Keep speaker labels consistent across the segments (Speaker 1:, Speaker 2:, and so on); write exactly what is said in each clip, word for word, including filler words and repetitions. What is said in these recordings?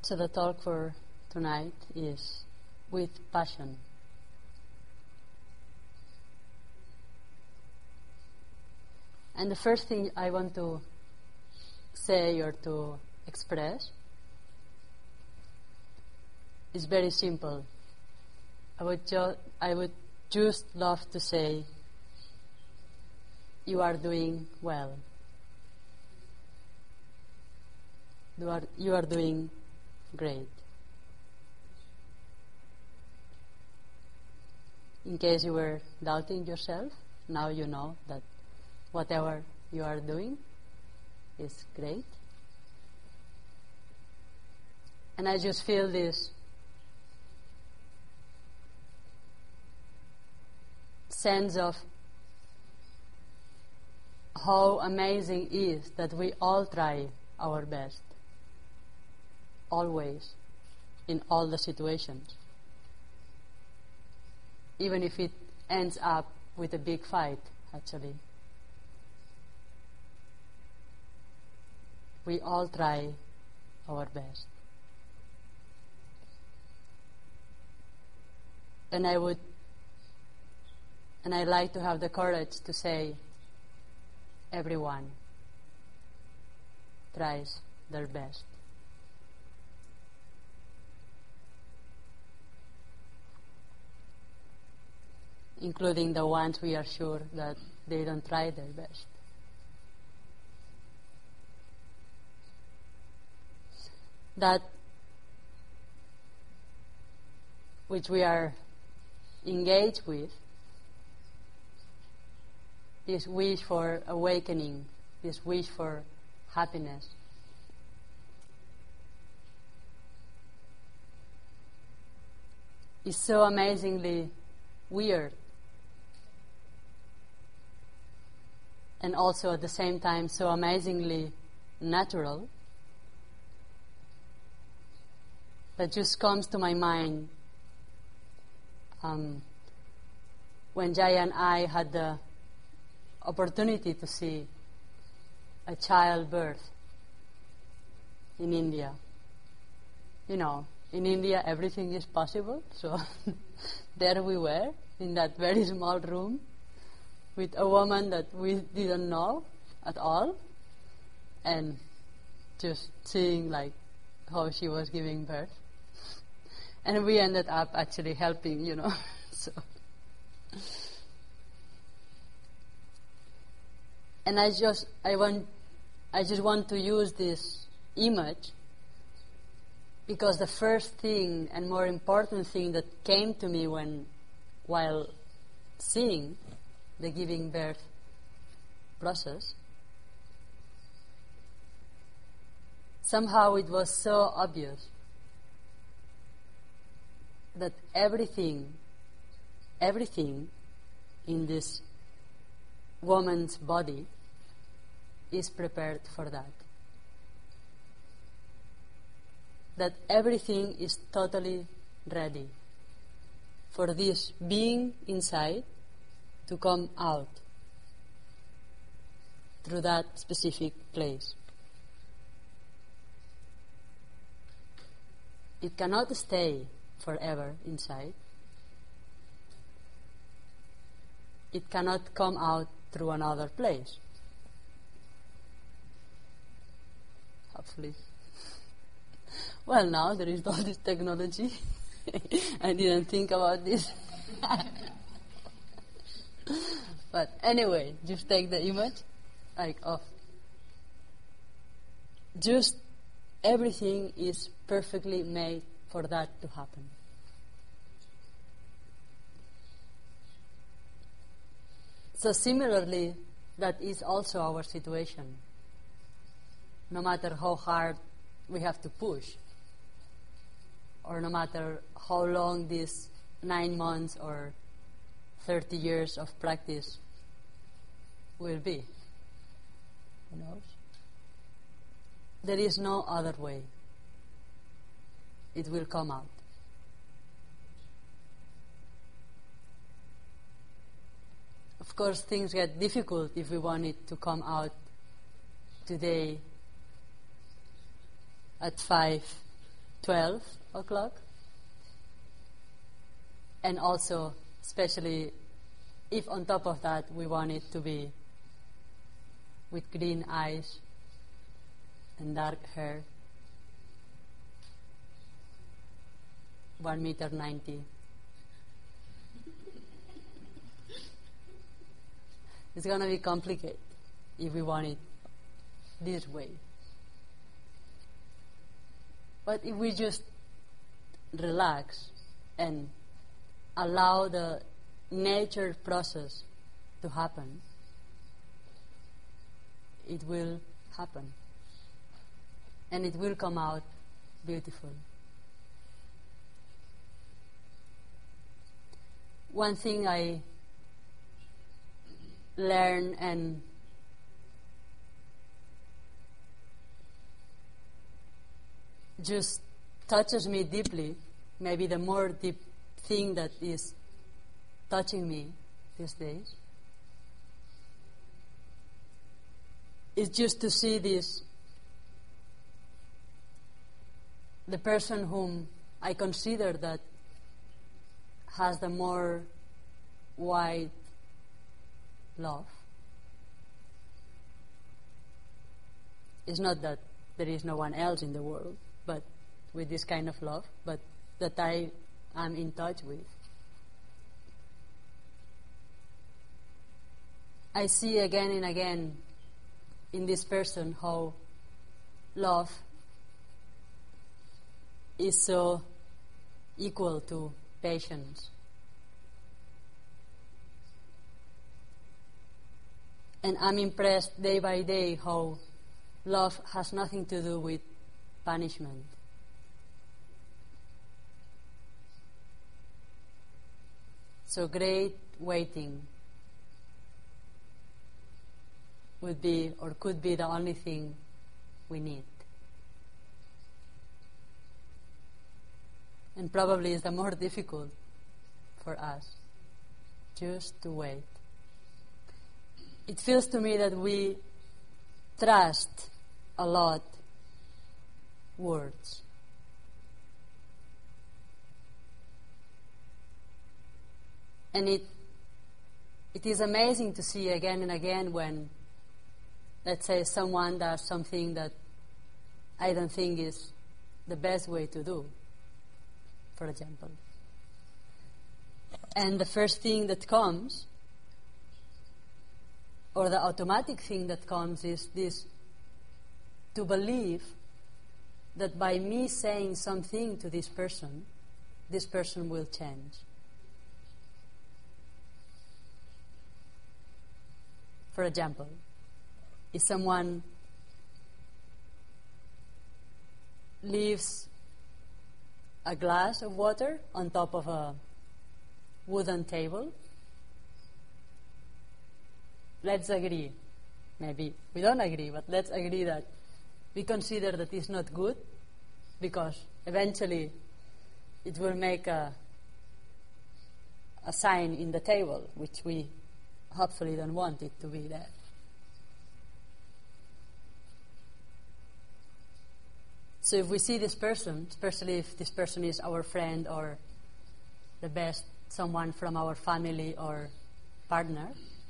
Speaker 1: So the talk for tonight is with passion. And the first thing I want to say or to express is very simple. I would, ju- I would just love to say, you are doing well. You are, you are doing great. In case you were doubting yourself, now you know that whatever you are doing is great. And I just feel this sense of how amazing it is that we all try our best. Always, in all the situations. Even if it ends up with a big fight, actually. We all try our best. And I would, and I like to have the courage to say, everyone tries their best. Including the ones we are sure that they don't try their best. That which we are engaged with, this wish for awakening, this wish for happiness, is so amazingly weird. And also at the same time so amazingly natural, that just comes to my mind um, when Jaya and I had the opportunity to see a childbirth in India. You know, in India everything is possible, so there we were in that very small room with a woman that we didn't know at all, and just seeing like how she was giving birth. And we ended up actually helping, you know. so. And I just I want I just want to use this image because the first thing and more important thing that came to me when while seeing the giving birth process, somehow it was so obvious that everything, everything in this woman's body is prepared for that. That everything is totally ready for this being inside to come out through that specific place. It cannot stay forever inside. It cannot come out through another place. Hopefully. Well, now there is all this technology. I didn't think about this. But anyway, just take the image, like of just everything is perfectly made for that to happen. So similarly, that is also our situation. No matter how hard we have to push, or no matter how long these nine months or thirty years of practice will be. Who knows? There is no other way. It will come out. Of course, things get difficult if we want it to come out today at five twelve o'clock. And also, especially if on top of that we want it to be with green eyes and dark hair, one meter ninety. It's going to be complicated if we want it this way. But if we just relax and allow the nature process to happen, it will happen. And it will come out beautiful. One thing I learn and just touches me deeply, maybe the more deep thing that is touching me these days, is just to see this, the person whom I consider that has the more wide love. It's not that there is no one else in the world, but with this kind of love, but that I am in touch with. I see again and again in this person how love is so equal to patience. And I'm impressed day by day how love has nothing to do with punishment. So great waiting would be or could be the only thing we need. And probably is the more difficult for us, just to wait. It feels to me that we trust a lot words. And it it is amazing to see again and again when, let's say, someone does something that I don't think is the best way to do, for example. And the first thing that comes, or the automatic thing that comes, is this, to believe that by me saying something to this person, this person will change. For example, if someone leaves a glass of water on top of a wooden table, let's agree, maybe we don't agree, but let's agree that we consider that it's not good because eventually it will make a, a sign in the table, which we hopefully don't want it to be there. So if we see this person, especially if this person is our friend or the best someone from our family or partner,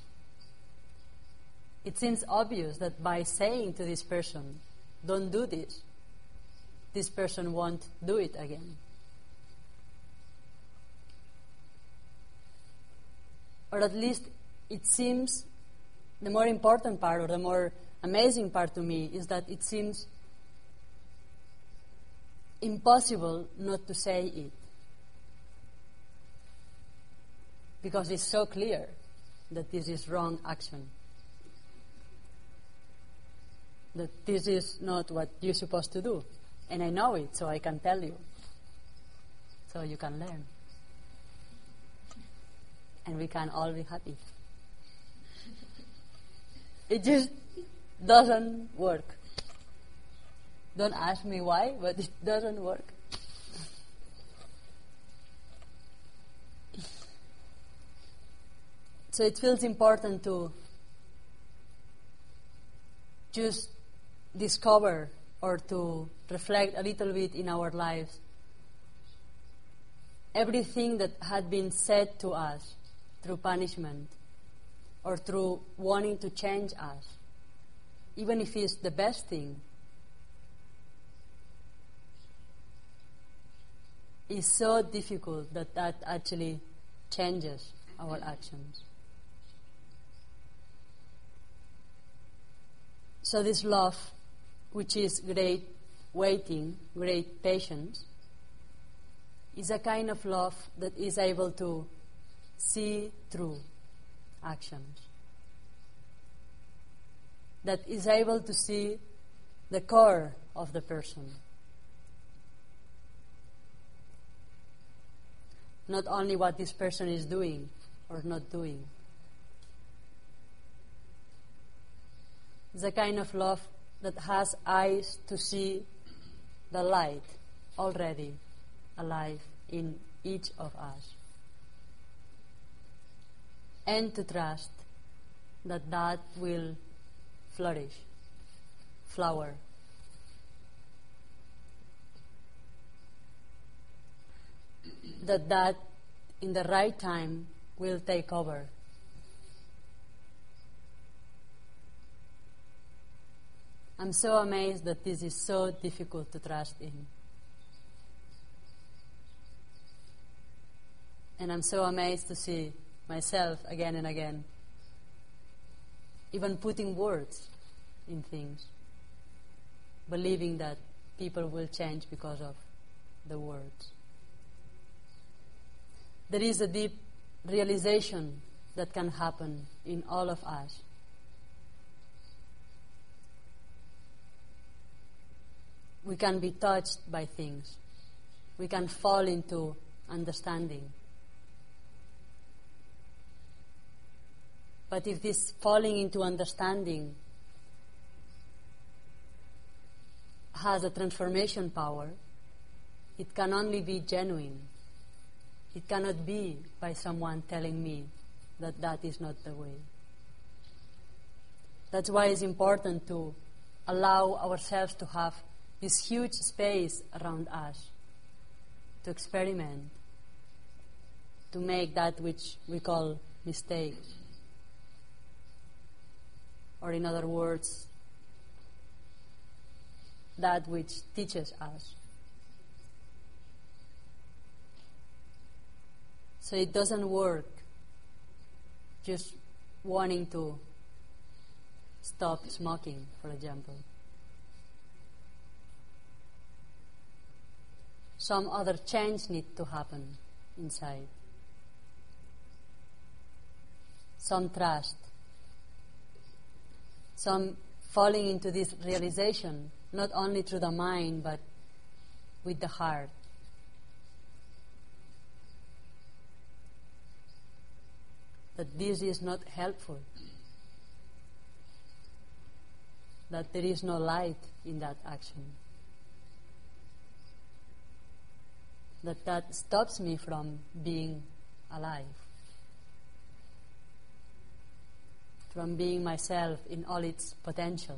Speaker 1: it seems obvious that by saying to this person, don't do this, this person won't do it again. Or at least it seems, the more important part or the more amazing part to me is that it seems impossible not to say it. Because it's so clear that this is wrong action. That this is not what you're supposed to do. And I know it, so I can tell you. So you can learn. And we can all be happy. It just doesn't work. Don't ask me why, but it doesn't work. So it feels important to just discover or to reflect a little bit in our lives, everything that had been said to us through punishment or through wanting to change us, even if it's the best thing, is so difficult that that actually changes our actions. So this love, which is great waiting, great patience, is a kind of love that is able to see through actions, that is able to see the core of the person. Not only what this person is doing or not doing. It's a kind of love that has eyes to see the light already alive in each of us. And to trust that that will flourish, flower. That that in the right time will take over. I'm so amazed that this is so difficult to trust in. And I'm so amazed to see myself again and again, even putting words in things, believing that people will change because of the words. There is a deep realization that can happen in all of us. We can be touched by things. We can fall into understanding. But if this falling into understanding has a transformation power, it can only be genuine. It cannot be by someone telling me that that is not the way. That's why it's important to allow ourselves to have this huge space around us, to experiment, to make that which we call mistakes. Or in other words, that which teaches us. So it doesn't work just wanting to stop smoking, for example. Some other change needs to happen inside. Some trust. Some falling into this realization, not only through the mind, but with the heart. That this is not helpful. That there is no light in that action. That that stops me from being alive. From being myself in all its potential.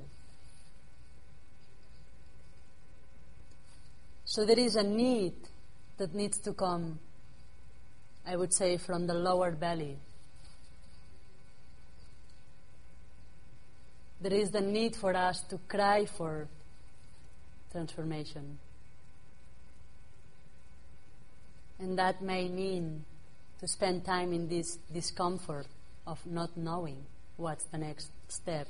Speaker 1: So there is a need that needs to come, I would say, from the lower belly. There is the need for us to cry for transformation. And that may mean to spend time in this discomfort of not knowing what's the next step.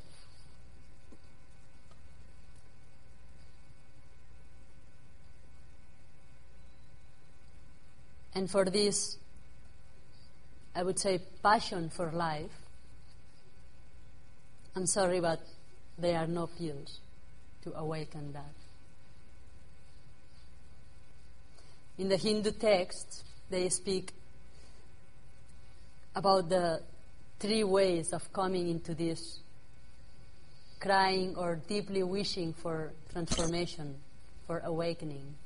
Speaker 1: And for this, I would say, passion for life, I'm sorry, but there are no pills to awaken that. In the Hindu texts, they speak about the three ways of coming into this crying or deeply wishing for transformation, for awakening.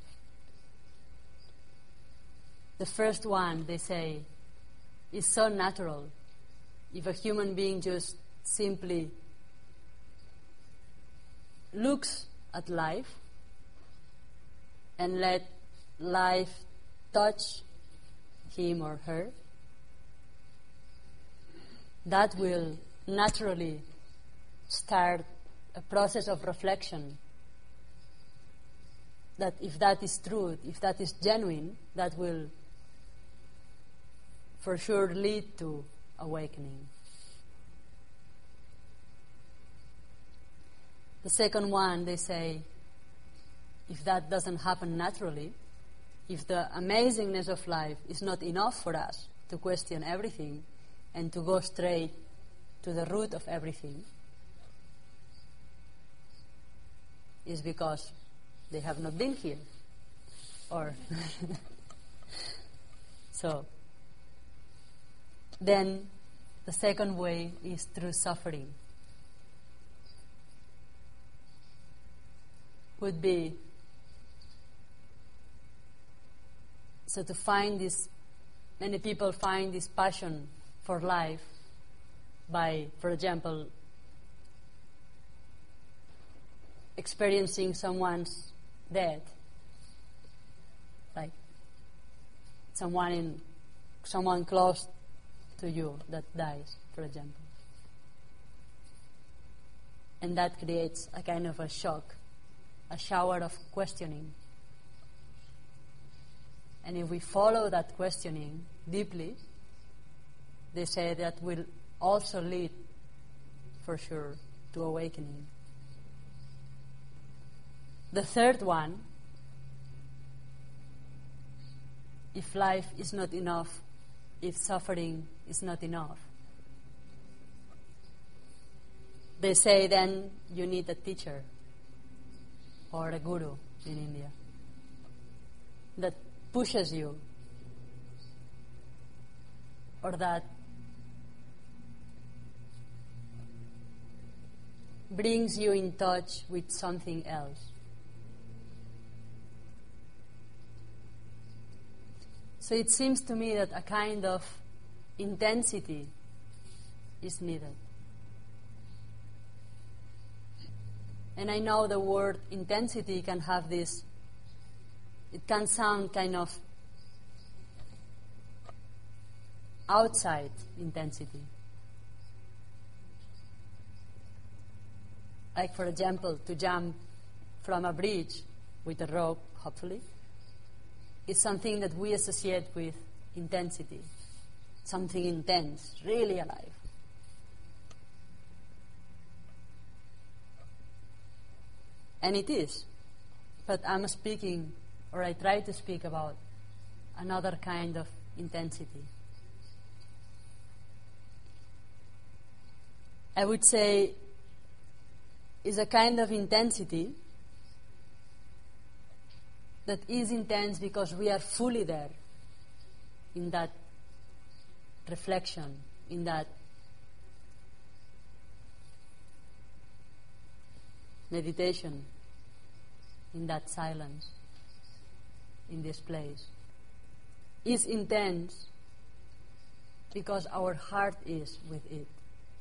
Speaker 1: The first one, they say, is so natural. If a human being just simply looks at life and let life touch him or her, that will naturally start a process of reflection. That if that is true, if that is genuine, that will for sure lead to awakening. The second one, they say, if that doesn't happen naturally, if the amazingness of life is not enough for us to question everything and to go straight to the root of everything, is because they have not been here. Or so then the second way is through suffering. Would be so to find this, many people find this passion for life by, for example, experiencing someone's death, like someone in someone close to you that dies, for example. And that creates a kind of a shock, a shower of questioning. And if we follow that questioning deeply, they say that will also lead, for sure, to awakening. The third one, if life is not enough, if suffering is not enough, they say then you need a teacher or a guru in India that pushes you, or that brings you in touch with something else. So it seems to me that a kind of intensity is needed. And I know the word intensity can have this, it can sound kind of outside intensity. Like, for example, to jump from a bridge with a rope, hopefully, is something that we associate with intensity. Something intense, really alive. And it is. But I'm speaking, or I try to speak about, another kind of intensity. I would say is a kind of intensity that is intense because we are fully there in that reflection, in that meditation, in that silence, in this place. Is intense because our heart is with it.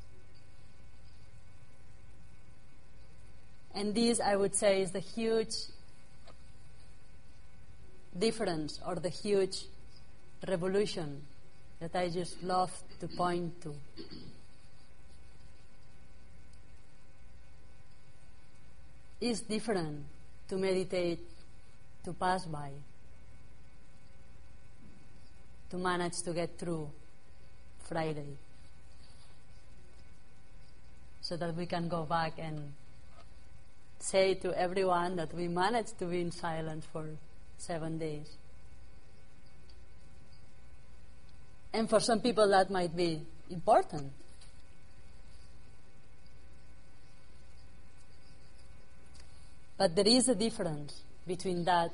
Speaker 1: And this, I would say, is the huge difference or the huge revolution that I just love to point to. It's different to meditate, to pass by, to manage to get through Friday, so that we can go back and say to everyone that we managed to be in silence for seven days. And for some people that might be important. But there is a difference between that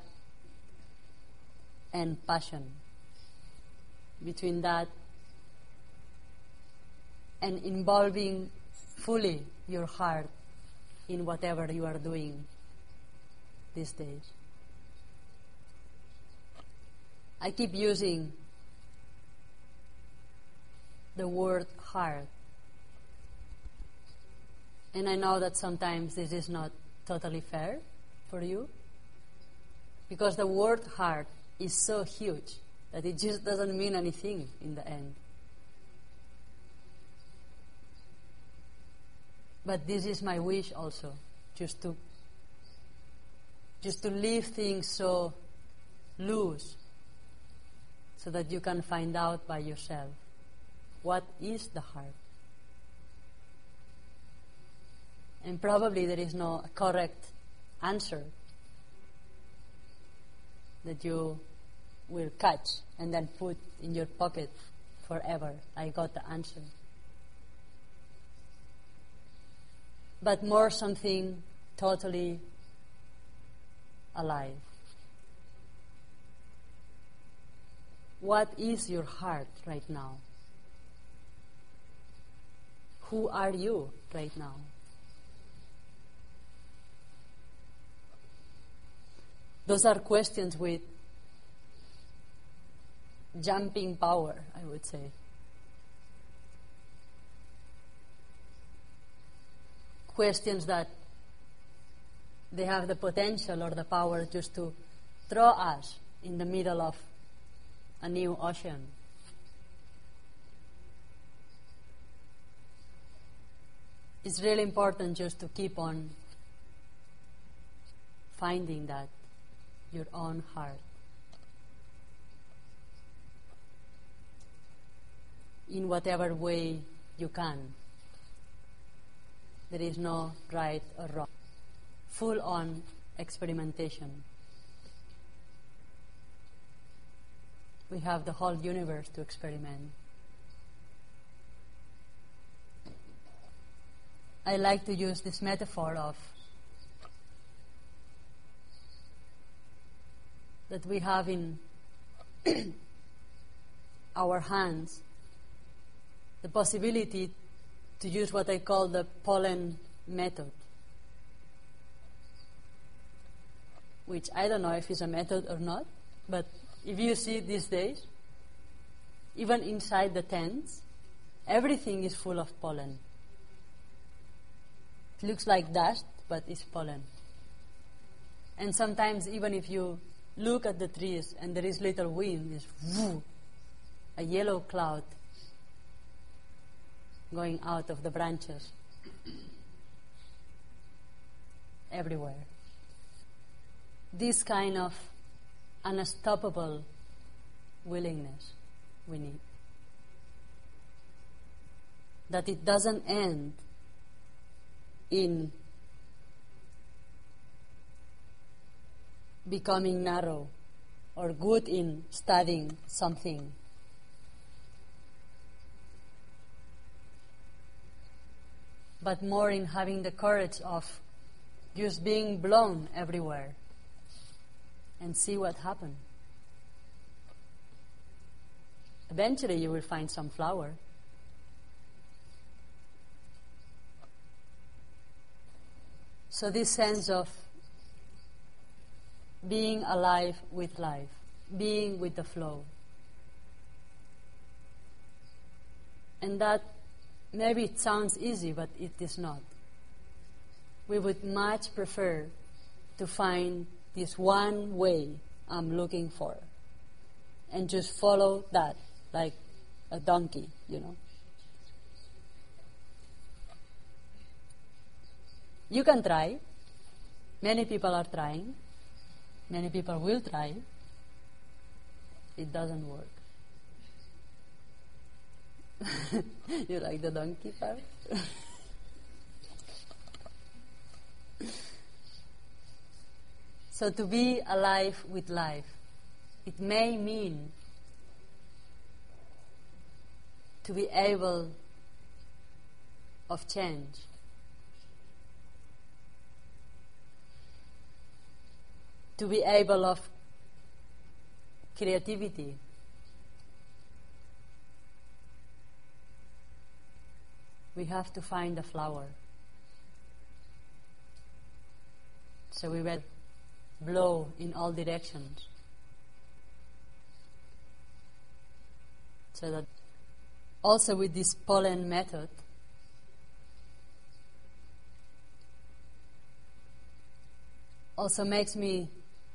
Speaker 1: and passion, between that and involving fully your heart in whatever you are doing these days. I keep using the word heart, and I know that sometimes this is not totally fair for you? Because the word heart is so huge that it just doesn't mean anything in the end. But this is my wish also, just to just to leave things so loose so that you can find out by yourself what is the heart. And probably there is no correct answer that you will catch and then put in your pocket forever. I got the answer. But more something totally alive. What is your heart right now? Who are you right now? Those are questions with jumping power, I would say. Questions that they have the potential or the power just to throw us in the middle of a new ocean. It's really important just to keep on finding that, your own heart. In whatever way you can. There is no right or wrong. Full on experimentation. We have the whole universe to experiment. I like to use this metaphor of that we have in our hands the possibility to use what I call the pollen method, which I don't know if it's a method or not, but if you see these days, even inside the tents, everything is full of pollen. It looks like dust, but it's pollen. And sometimes even if you look at the trees and there is little wind, it's whoo, a yellow cloud going out of the branches everywhere. This kind of unstoppable willingness we need. That it doesn't end in becoming narrow or good in studying something. But more in having the courage of just being blown everywhere and see what happens. Eventually you will find some flower. So this sense of being alive with life, being with the flow. And that maybe it sounds easy, but it is not. We would much prefer to find this one way I'm looking for and just follow that like a donkey, you know. You can try. Many people are trying. Many people will try. It doesn't work. You like the donkey part? So to be alive with life, it may mean to be able of change. To be able of creativity. We have to find the flower. So we will blow in all directions. So that also with this pollen method, also makes me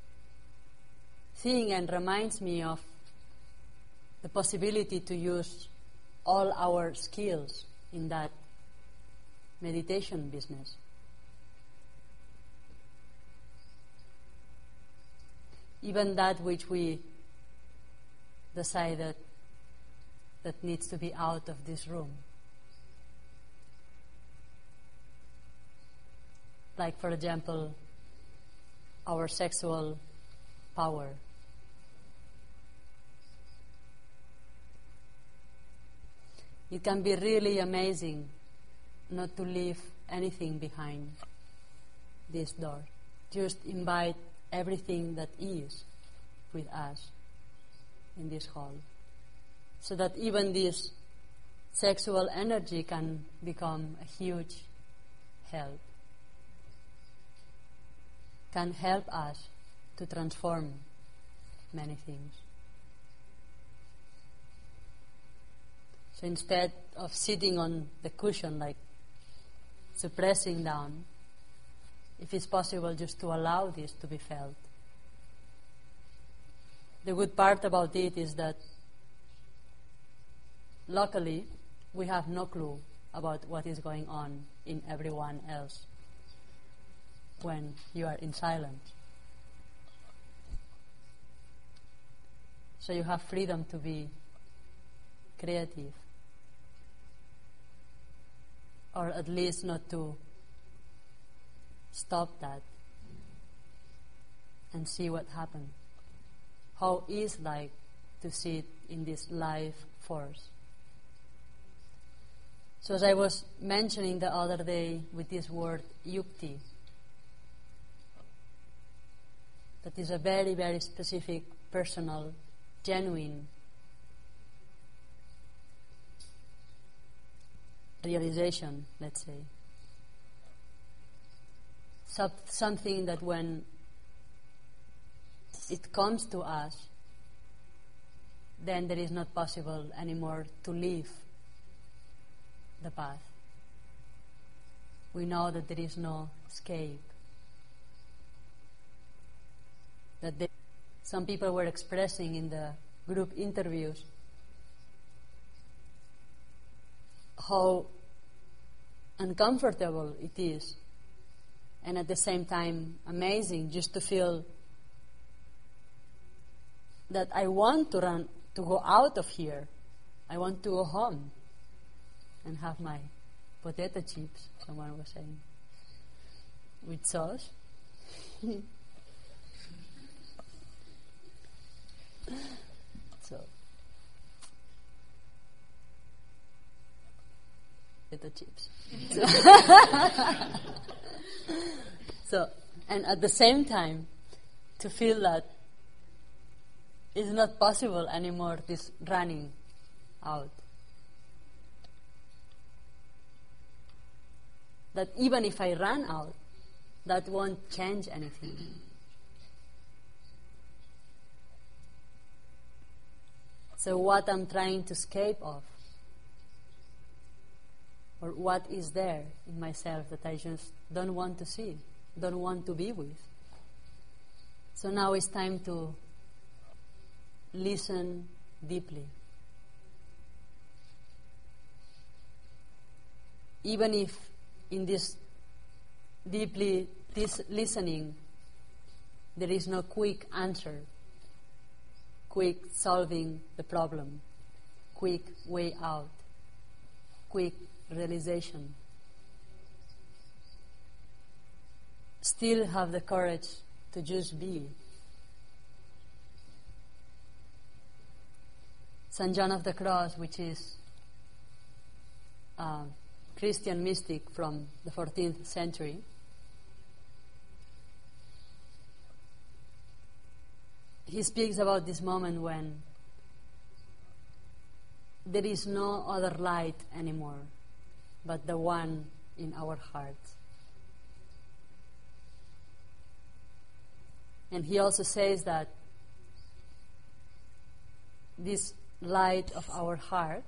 Speaker 1: think and reminds me of the possibility to use all our skills in that meditation business. Even that which we decided that needs to be out of this room. Like, for example, our sexual power. It can be really amazing not to leave anything behind this door. Just invite everything that is with us in this hall, so that even this sexual energy can become a huge help, can help us to transform many things. So instead of sitting on the cushion, like suppressing down, if it's possible, just to allow this to be felt. The good part about it is that luckily we have no clue about what is going on in everyone else when you are in silence. So you have freedom to be creative, or at least not to stop that and see what happens. How is like to sit in this life force. So as I was mentioning the other day with this word yukti, that is a very, very specific, personal, genuine realization, let's say. So, something that when it comes to us, then there is not possible anymore to leave the path. We know that there is no escape. That they, some people were expressing in the group interviews how uncomfortable it is, and at the same time amazing, just to feel that I want to run, to go out of here. I want to go home and have my potato chips, someone was saying, with sauce. So, potato chips. So, so, and at the same time, to feel that it's not possible anymore, this running out. That even if I run out, that won't change anything. So what I'm trying to escape of, or what is there in myself that I just don't want to see, don't want to be with. So now it's time to listen deeply. Even if in this deeply this listening there is no quick answer, quick solving the problem, quick way out, quick realization, still have the courage to just be. Saint John of the Cross, which is a Christian mystic from the fourteenth century, he speaks about this moment when there is no other light anymore but the one in our hearts. And he also says that this light of our heart,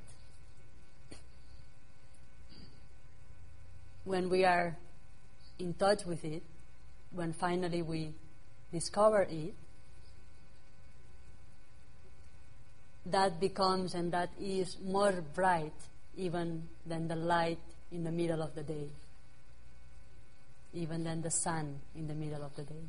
Speaker 1: when we are in touch with it, when finally we discover it, that becomes and that is more bright even than the light in the middle of the day, even than the sun in the middle of the day.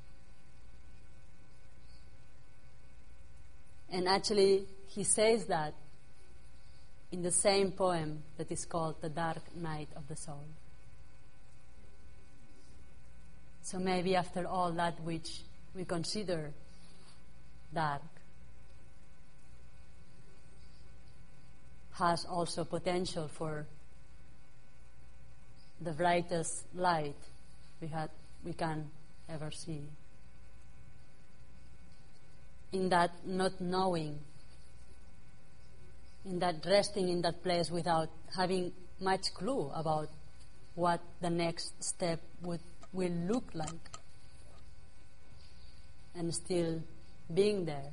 Speaker 1: And actually, he says that in the same poem that is called The Dark Night of the Soul. So maybe after all that which we consider dark has also potential for the brightest light we had we can ever see. In that not knowing, in that resting in that place without having much clue about what the next step would will look like, and still being there.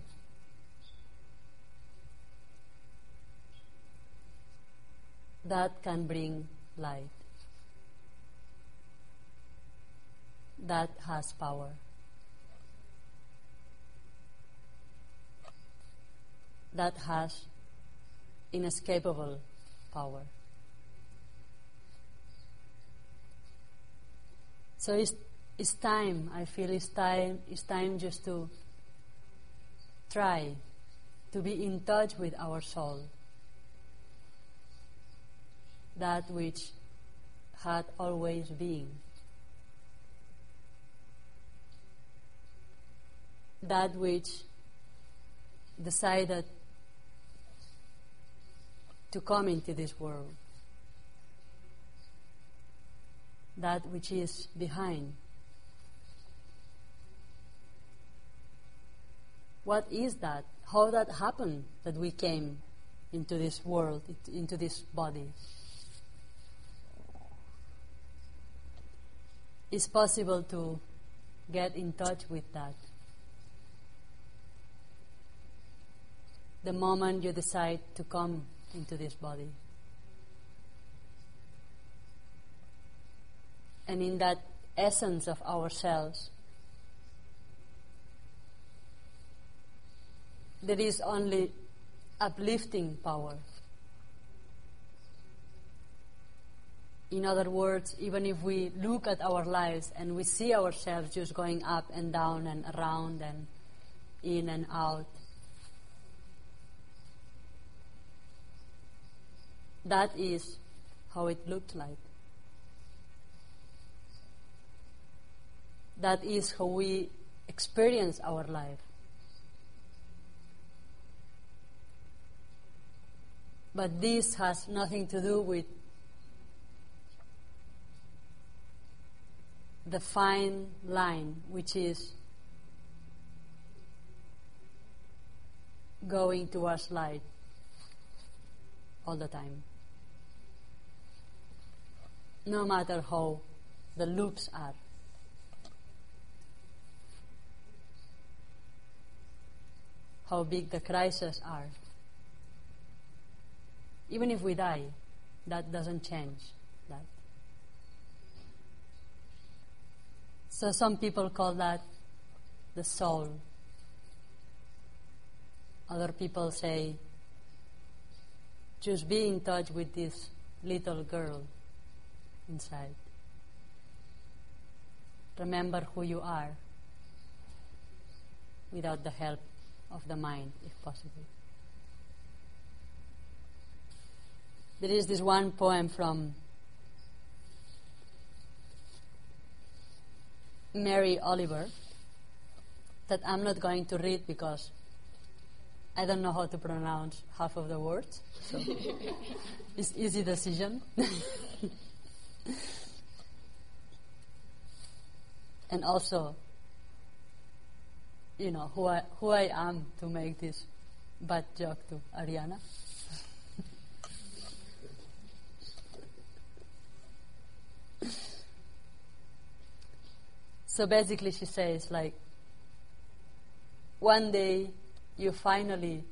Speaker 1: That can bring light. That has power. That has inescapable power. So it's, it's time, I feel it's time, it's time just to try to be in touch with our soul, that which had always been, that which decided to come into this world, that which is behind. What is that? How that happened that we came into this world, into this body? It's possible to get in touch with that. The moment you decide to come into this body. And in that essence of ourselves, there is only uplifting power. In other words, even if we look at our lives and we see ourselves just going up and down and around and in and out, that is how it looked like. That is how we experience our life. But this has nothing to do with the fine line, which is going towards light all the time. No matter how the loops are. How big the crises are. Even if we die, that doesn't change that. So some people call that the soul. Other people say, just be in touch with this little girl inside. Remember who you are without the help of the mind, if possible. There is this one poem from Mary Oliver that I'm not going to read because I don't know how to pronounce half of the words, so it's easy decision. And also, you know, who I, who I am to make this bad joke to Ariana. So basically she says, like, one day you finally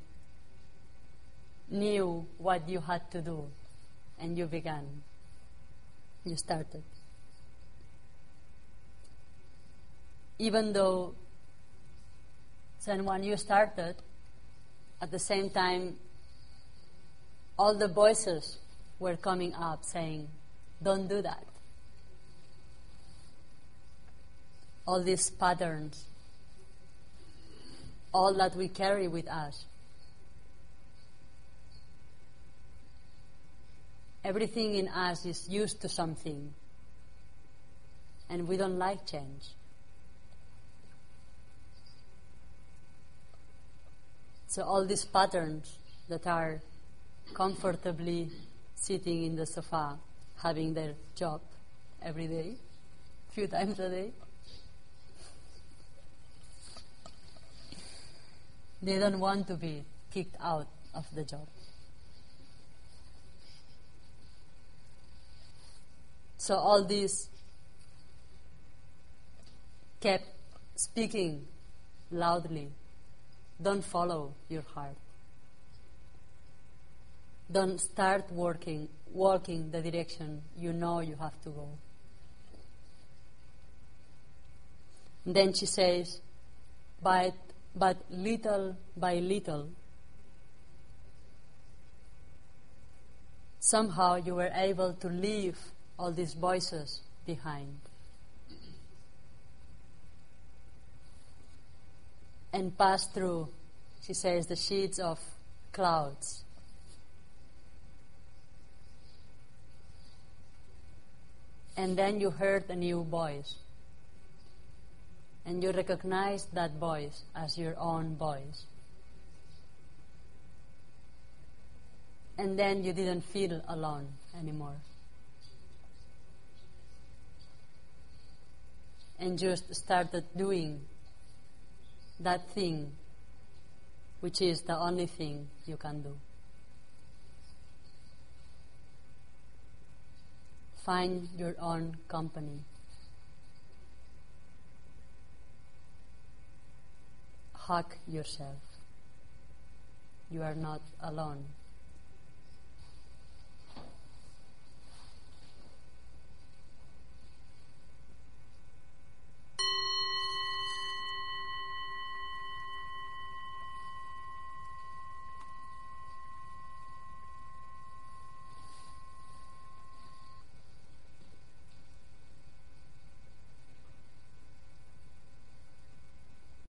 Speaker 1: knew what you had to do and you began. You started. even though, then when you started, at the same time, all the voices were coming up saying, don't do that. All these patterns, all that we carry with us. Everything in us is used to something, and we don't like change. So all these patterns that are comfortably sitting in the sofa, having their job every day, few times a day, they don't want to be kicked out of the job. So all this kept speaking loudly. Don't follow your heart. Don't start working, walking the direction you know you have to go. And then she says, but, but little by little, somehow you were able to leave all these voices behind. And pass through, she says, the sheets of clouds. And then you heard a new voice. And you recognized that voice as your own voice. And then you didn't feel alone anymore. And just started doing that thing, which is the only thing you can do. Find your own company. Hug yourself. You are not alone.